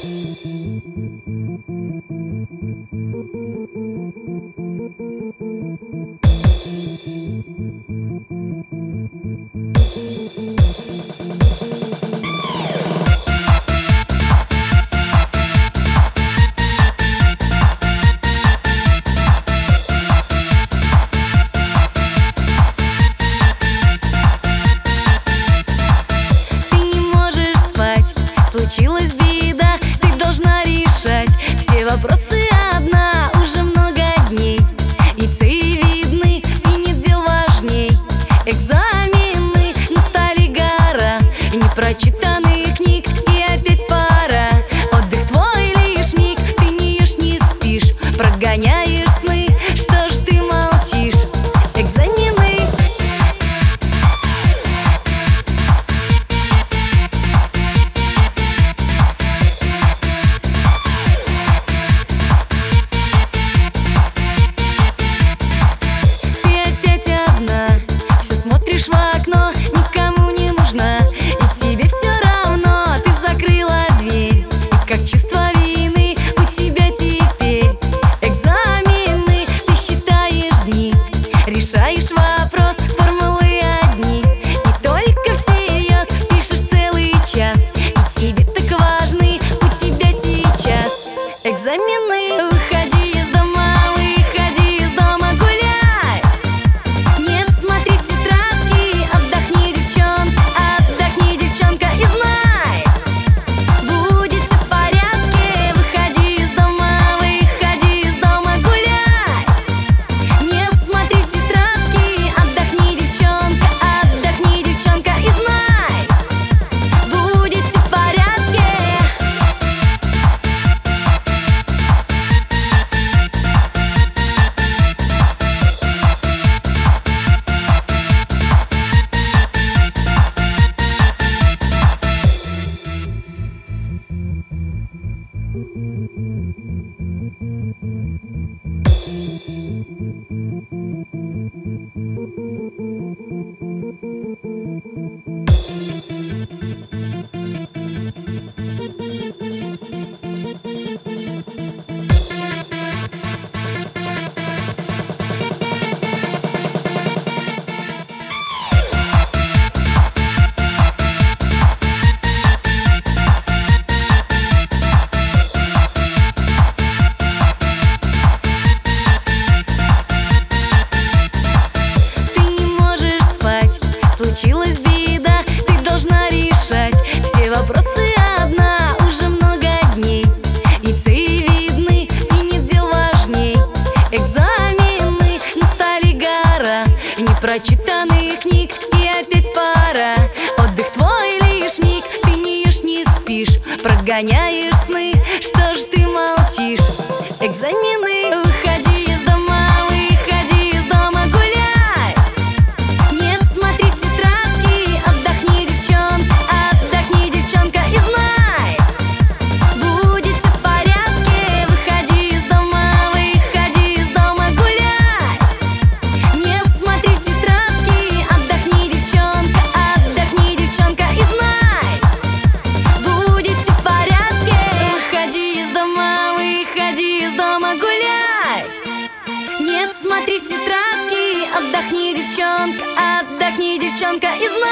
Случилась беда, ты должна решать все вопросы одна. Уже много дней, и цели видны, и нет дел важней. Экзамены, настали гора непрочитанных книг, и опять пора. Отдых твой лишь миг, ты не ешь, не спишь, прогоняешь сны. Что ж ты молчишь? Экзамены. Смотришь в окно, никому не нужна, и тебе все равно. Ты закрыла дверь, и как чувство вины у тебя теперь. Экзамены, ты считаешь дни, решаешь вопрос, формулы одни, и только всерьез пишешь целый час. И тебе так важны у тебя сейчас экзамены. Уходи из дома, выходи из дома, гуляй. Не смотри в тетрадки, отдохни, девчонка, и знай, будет все в порядке. Выходи из дома, гуляй. Не смотри в тетрадки, отдохни, девчонка, и знай, будет все в порядке. Случилась беда, ты должна решать все вопросы одна. Уже много дней, и цели видны, и нет дел важней. Экзамены, настали гора непрочитанных книг, и опять пора. Отдых твой лишь миг, ты не ешь, не спишь, прогоняешь сны. Что ж ты молчишь? Экзамены. Уходи из дома, выходи из дома, гуляй. Не смотри в тетрадки, отдохни, девчонка, и знай, будет все в порядке. Выходи из дома, гуляй. Не смотри в тетрадки, отдохни, девчонка, и знай, будет все в порядке. Выходи из дома, гуляй. Не смотри в тетрадки, отдохни, девчонка, и знай.